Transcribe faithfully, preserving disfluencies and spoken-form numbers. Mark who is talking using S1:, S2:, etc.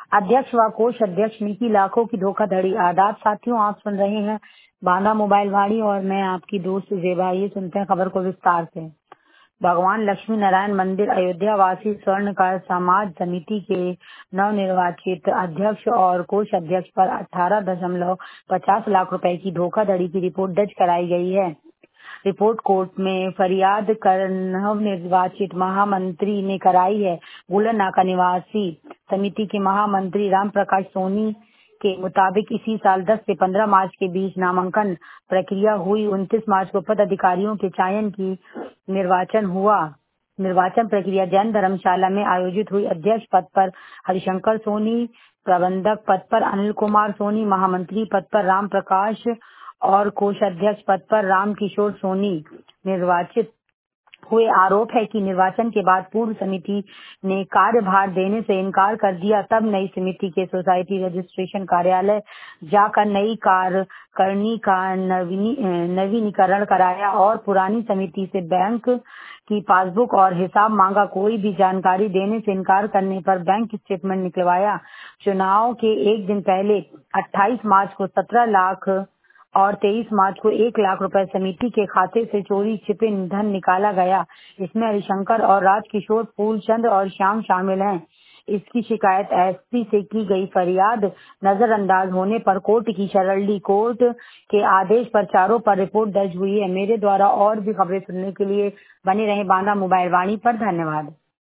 S1: अध्यक्ष व कोष अध्यक्ष ने की लाखों की धोखाधड़ी। आदाब साथियों, आप सुन रहे हैं बांदा मोबाइल वाणी और मैं आपकी दोस्त जेबा। ये सुनते हैं खबर को विस्तार से। भगवान लक्ष्मी नारायण मंदिर अयोध्या वासी स्वर्णकार समाज समिति के नवनिर्वाचित अध्यक्ष और कोष अध्यक्ष पर अठारह दशमलव पचास लाख रुपए की धोखाधड़ी की रिपोर्ट दर्ज कराई गई है। रिपोर्ट कोर्ट में फरियाद कर नवनिर्वाचित महामंत्री ने कराई है। गुलर नाका निवासी समिति के महामंत्री राम प्रकाश सोनी के मुताबिक इसी साल दस से पंद्रह मार्च के बीच नामांकन प्रक्रिया हुई। उनतीस मार्च को पद अधिकारियों के चयन की निर्वाचन हुआ। निर्वाचन प्रक्रिया जैन धर्मशाला में आयोजित हुई। अध्यक्ष पद पर हरिशंकर सोनी, प्रबंधक पद पर अनिल कुमार सोनी, महामंत्री पद पर राम प्रकाश और कोषाध्यक्ष पद पर राम किशोर सोनी निर्वाचित हुए। आरोप है कि निर्वाचन के बाद पूर्व समिति ने कार्यभार देने से इनकार कर दिया। तब नई समिति के सोसाइटी रजिस्ट्रेशन कार्यालय जाकर नई कार्यकारिणी का नवीनी नवीनीकरण कराया और पुरानी समिति से बैंक की पासबुक और हिसाब मांगा। कोई भी जानकारी देने से इनकार करने पर बैंक स्टेटमेंट निकलवाया। चुनाव के एक दिन पहले अट्ठाईस मार्च को सत्रह लाख और तेईस मार्च को एक लाख रुपए समिति के खाते से चोरी छिपे धन निकाला गया। इसमें हरिशंकर और राजकिशोर, फूलचंद और श्याम शामिल हैं। इसकी शिकायत एसपी से की गई। फरियाद नजरअंदाज होने पर कोर्ट की शरली कोर्ट के आदेश पर चारों पर रिपोर्ट दर्ज हुई है। मेरे द्वारा और भी खबरें सुनने के लिए बने रहें बांदा मोबाइल वाणी पर। धन्यवाद।